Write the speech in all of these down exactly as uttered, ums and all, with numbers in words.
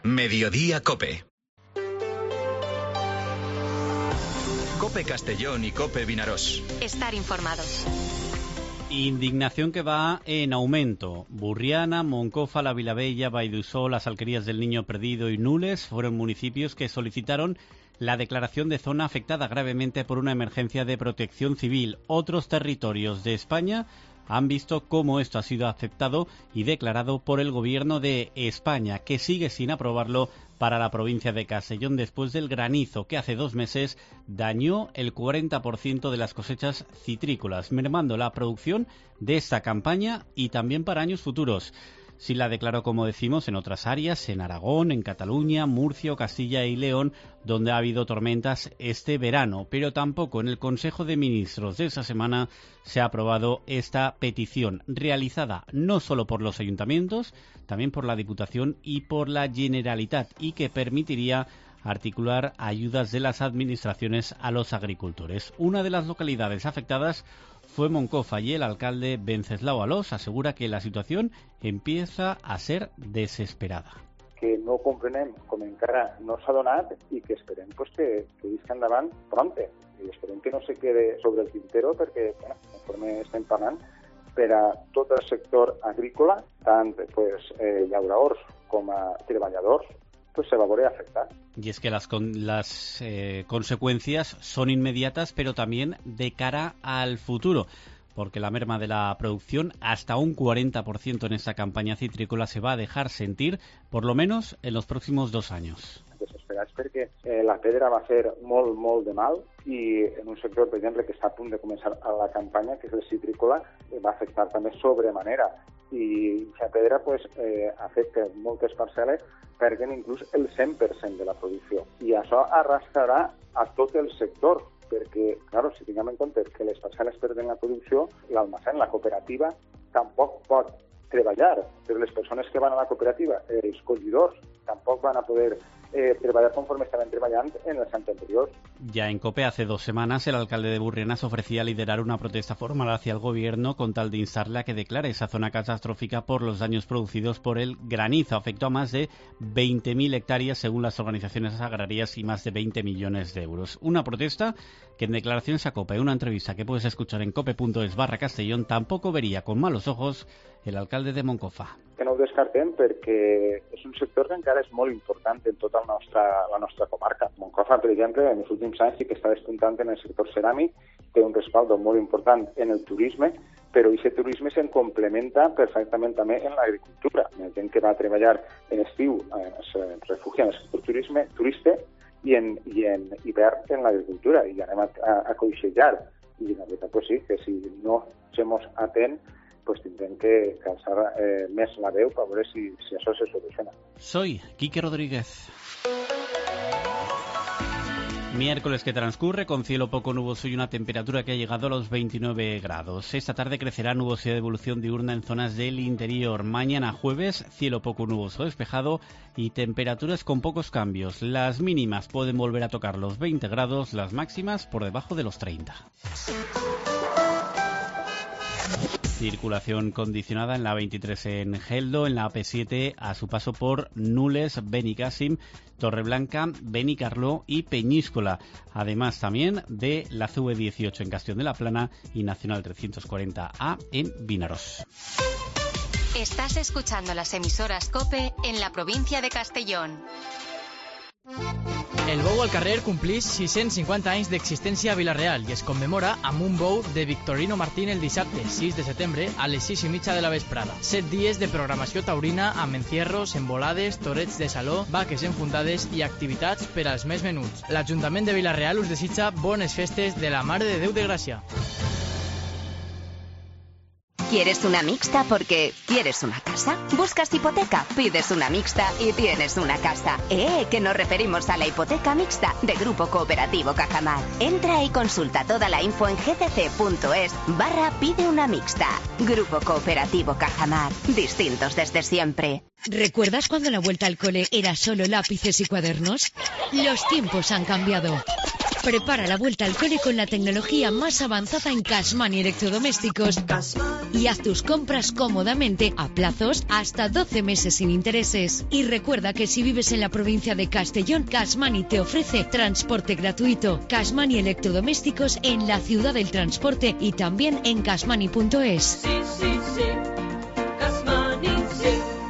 Mediodía COPE. COPE Castellón y COPE Vinaròs. Estar informados. Indignación que va en aumento. Burriana, Moncofa, La Vilavella, Valldemossó, Las Alquerías del Niño Perdido y Nules fueron municipios que solicitaron la declaración de zona afectada gravemente por una emergencia de protección civil. Otros territorios de España han visto cómo esto ha sido aceptado y declarado por el Gobierno de España, que sigue sin aprobarlo para la provincia de Castellón después del granizo que hace dos meses dañó el cuarenta por ciento de las cosechas citrícolas, mermando la producción de esta campaña y también para años futuros. Sí la declaró, como decimos, en otras áreas, en Aragón, en Cataluña, Murcia, Castilla y León, donde ha habido tormentas este verano, pero tampoco en el Consejo de Ministros de esa semana se ha aprobado esta petición, realizada no solo por los ayuntamientos, también por la Diputación y por la Generalitat, y que permitiría articular ayudas de las administraciones a los agricultores. Una de las localidades afectadas fue Moncofa y el alcalde Venceslao Alós asegura que la situación empieza a ser desesperada. Que no comprenem com encara no s'ha donat i que esperem pues, que, que visca endavant pronte. I esperem que no se quede sobre el tintero perquè, bueno, conforme estem parlant, per a tot el sector agrícola, tant pues, eh, llauradors com a treballadors, pues se va a ver afectar. Y es que las, con, las eh, consecuencias son inmediatas, pero también de cara al futuro, porque la merma de la producción, hasta un cuarenta por ciento en esta campaña citrícola, se va a dejar sentir, por lo menos en los próximos dos años. Desesperats perquè eh, la pedra va fer molt, molt de mal i en un sector, per exemple, que està a punt de començar a la campanya, que és el citrícola, eh, va afectar també sobremanera. I la pedra pues, eh, ha fet que moltes parcel·les perden inclús el cent per cent de la producció. I això arrastrarà a tot el sector, perquè, clar, si tinguem en compte que les parcel·les perden la producció, l'almacén, la cooperativa, tampoc pot treballar, però les persones que van a la cooperativa, els collidors, tampoc van a poder eh, treballar conforme estaven treballant en els anys anteriors. Ya en COPE hace dos semanas el alcalde de Burriana se ofrecía a liderar una protesta formal hacia el gobierno con tal de instarle a que declare esa zona catastrófica por los daños producidos por el granizo. Afectó a más de veinte mil hectáreas según las organizaciones agrarias y más de veinte millones de euros. Una protesta que en declaraciones a COPE, una entrevista que puedes escuchar en cope.es barra Castellón, tampoco vería con malos ojos el alcalde de Moncofa. Que no ho descartem perquè és un sector que encara és molt important en tota la nostra, la nostra comarca. Moncofa, per exemple, en els últims anys sí que està despuntant en el sector ceràmic, té un respaldo molt important en el turisme, però aquest turisme se'n complementa perfectament també en l'agricultura. La gent que va a treballar en estiu es refugia en el sector turisme, turista i en, i en hivern en l'agricultura, i anem a, a, a coixejar. I la veritat, pues sí, que si no som atents, pues tendrán que calzar eh, més la veu para ver si, si eso se soluciona. Soy Quique Rodríguez. Miércoles que transcurre con cielo poco nuboso y una temperatura que ha llegado a los veintinueve grados. Esta tarde crecerá nubosidad de evolución diurna en zonas del interior. Mañana jueves, cielo poco nuboso despejado y temperaturas con pocos cambios. Las mínimas pueden volver a tocar los veinte grados, las máximas por debajo de los treinta. Circulación condicionada en la veintitrés en Geldo, en la A P siete a su paso por Nules, Benicàssim, Torreblanca, Benicarló y Peñíscola. Además también de la C V dieciocho en Castellón de la Plana y Nacional trescientos cuarenta A en Vinaròs. Estás escuchando las emisoras COPE en la provincia de Castellón. El bou al carrer complís sis-cents cinquanta anys d'existència a Vila-real i es commemora amb un bou de Victorino Martín el dissabte sis de setembre a les sis i mitja de la vesprada. Set dies de programació taurina amb encierros, embolades, torets de saló, vaques enfundades i activitats per als més menuts. L'Ajuntament de Vila-real us desitja bones festes de la Mare de Déu de Gràcia. ¿Quieres una mixta porque quieres una casa? ¿Buscas hipoteca? Pides una mixta y tienes una casa. ¡Eh! Que nos referimos a la hipoteca mixta de Grupo Cooperativo Cajamar. Entra y consulta toda la info en gcc.es barra pide una mixta. Grupo Cooperativo Cajamar. Distintos desde siempre. ¿Recuerdas cuando la vuelta al cole era solo lápices y cuadernos? Los tiempos han cambiado. Prepara la vuelta al cole con la tecnología más avanzada en Cashmoney Electrodomésticos y haz tus compras cómodamente a plazos hasta doce meses sin intereses. Y recuerda que si vives en la provincia de Castellón, Cashmoney te ofrece transporte gratuito. Cashmoney Electrodomésticos en la ciudad del transporte y también en cashmoney punto es. Sí, sí, sí. Cashmoney, sí.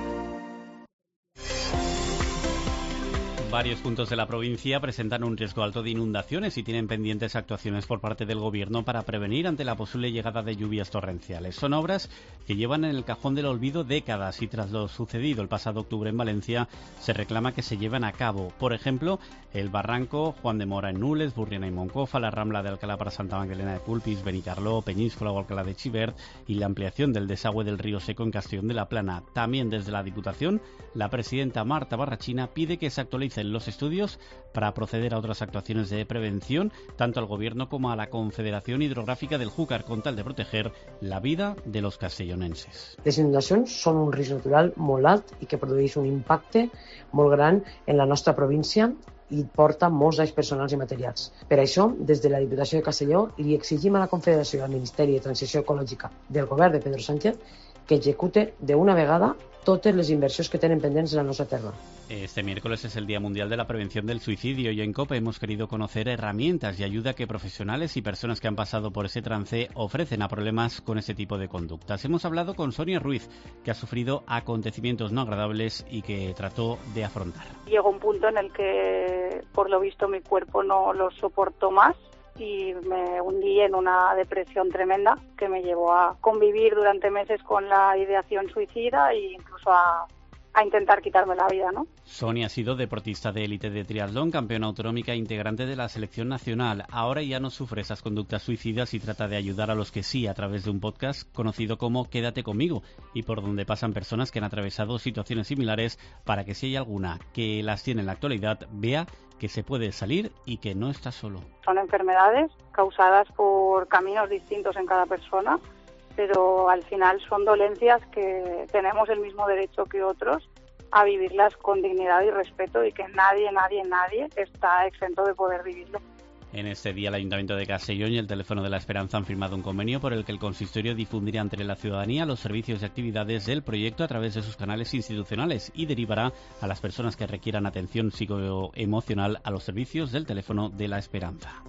Varios puntos de la provincia presentan un riesgo alto de inundaciones y tienen pendientes actuaciones por parte del Gobierno para prevenir ante la posible llegada de lluvias torrenciales. Son obras que llevan en el cajón del olvido décadas y tras lo sucedido el pasado octubre en Valencia se reclama que se lleven a cabo. Por ejemplo, el Barranco, Juan de Mora en Nules, Burriana y Moncofa, la Rambla de Alcalá para Santa Magdalena de Pulpis, Benicarló, Peñíscola o Alcalá de Xivert y la ampliación del desagüe del río Seco en Castellón de la Plana. También desde la Diputación, la presidenta Marta Barrachina pide que se actualicen los estudios para proceder a otras actuaciones de prevención, tanto al Gobierno como a la Confederación Hidrográfica del Júcar, con tal de proteger la vida de los castellonenses. Les inundacions són un risc natural molt alt i que produeix un impacte molt gran en la nostra província i porta molts danys personals i materials. Per això, des de la Diputació de Castelló, li exigim a la Confederació i al Ministeri de Transició Ecològica del Govern de Pedro Sánchez que ejecute de una vegada totes les inversions que tenen pendents en la nostra terra. Este miércoles es el Día Mundial de la Prevención del Suicidio y en COPE hemos querido conocer herramientas y ayuda que profesionales y personas que han pasado por ese trance ofrecen a problemas con ese tipo de conductas. Hemos hablado con Sonia Ruiz, que ha sufrido acontecimientos no agradables y que trató de afrontar. Llegó un punto en el que, por lo visto, mi cuerpo no lo soportó más y me hundí en una depresión tremenda que me llevó a convivir durante meses con la ideación suicida e incluso a, a intentar quitarme la vida, ¿no? Sonia ha sido deportista de élite de triatlón, campeona autonómica e integrante de la selección nacional. Ahora ya no sufre esas conductas suicidas y trata de ayudar a los que sí a través de un podcast conocido como Quédate conmigo y por donde pasan personas que han atravesado situaciones similares para que si hay alguna que las tiene en la actualidad vea que se puede salir y que no está solo. Son enfermedades causadas por caminos distintos en cada persona, pero al final son dolencias que tenemos el mismo derecho que otros a vivirlas con dignidad y respeto y que nadie, nadie, nadie está exento de poder vivirlo. En este día el Ayuntamiento de Castellón y el Teléfono de la Esperanza han firmado un convenio por el que el consistorio difundirá entre la ciudadanía los servicios y actividades del proyecto a través de sus canales institucionales y derivará a las personas que requieran atención psicoemocional a los servicios del Teléfono de la Esperanza.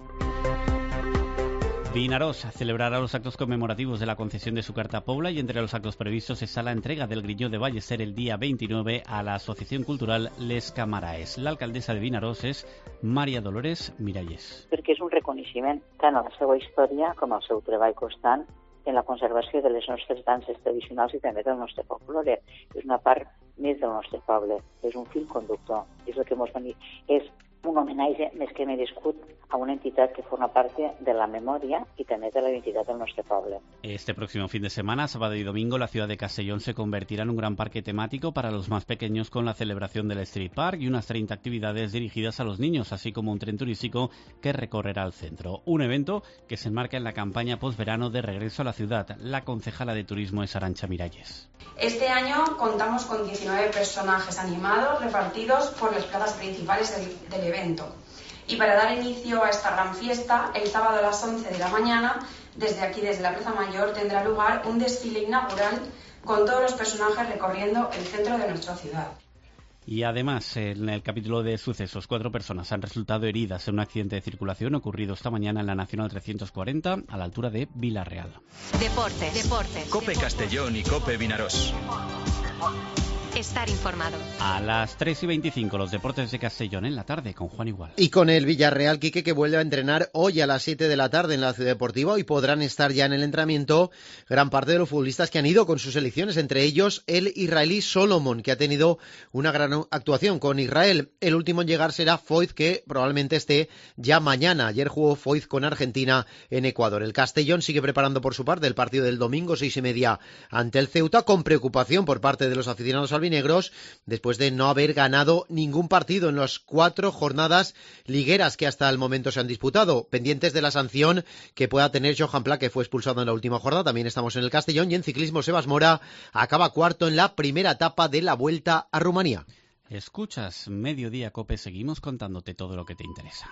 Vinaròs celebrará los actos conmemorativos de la concesión de su Carta Pobla y entre los actos previstos está la entrega del Griñó de Ballester el día veintinueve a la Asociación Cultural Les Camaraes. La alcaldesa de Vinaròs és Maria Dolores Miralles. Perquè és un reconeixement tant a la seva història com al seu treball constant en la conservació de les nostres danses tradicionals i també del nostre folklore. És una part més del nostre poble, és un fil conductor, és el que ens venia. És un homenatge més que merescut a una entitat que forma parte de la memoria y también de la identidad del nuestro pueblo. Este próximo fin de semana, sábado y domingo, la ciudad de Castellón se convertirá en un gran parque temático para los más pequeños con la celebración del Street Park y unas treinta actividades dirigidas a los niños, así como un tren turístico que recorrerá el centro. Un evento que se enmarca en la campaña postverano de regreso a la ciudad. La concejala de turismo es Arantxa Miralles. Este año contamos con diecinueve personajes animados repartidos por las plazas principales del, del evento. Y para dar inicio a esta gran fiesta, el sábado a las once de la mañana, desde aquí, desde la Plaza Mayor, tendrá lugar un desfile inaugural con todos los personajes recorriendo el centro de nuestra ciudad. Y además, en el capítulo de sucesos, cuatro personas han resultado heridas en un accidente de circulación ocurrido esta mañana en la Nacional trescientos cuarenta, a la altura de Vila-real. Deportes, deportes. COPE Castellón y COPE Vinaròs. Estar informado. A las tres y veinticinco, los deportes de Castellón en la tarde con Juan Igual. Y con el Villarreal, Quique, que vuelve a entrenar hoy a las siete de la tarde en la Ciudad Deportiva. Hoy podrán estar ya en el entrenamiento gran parte de los futbolistas que han ido con sus selecciones, entre ellos el israelí Solomon, que ha tenido una gran actuación con Israel. El último en llegar será Foyth, que probablemente esté ya mañana. Ayer jugó Foyth con Argentina en Ecuador. El Castellón sigue preparando por su parte el partido del domingo, seis y media, ante el Ceuta, con preocupación por parte de los aficionados albinegros, después de no haber ganado ningún partido en las cuatro jornadas ligueras que hasta el momento se han disputado. Pendientes de la sanción que pueda tener Johan Pla, que fue expulsado en la última jornada. También estamos en el Castellón. Y en ciclismo, Sebas Mora acaba cuarto en la primera etapa de la Vuelta a Rumanía. Escuchas Mediodía Cope, seguimos contándote todo lo que te interesa.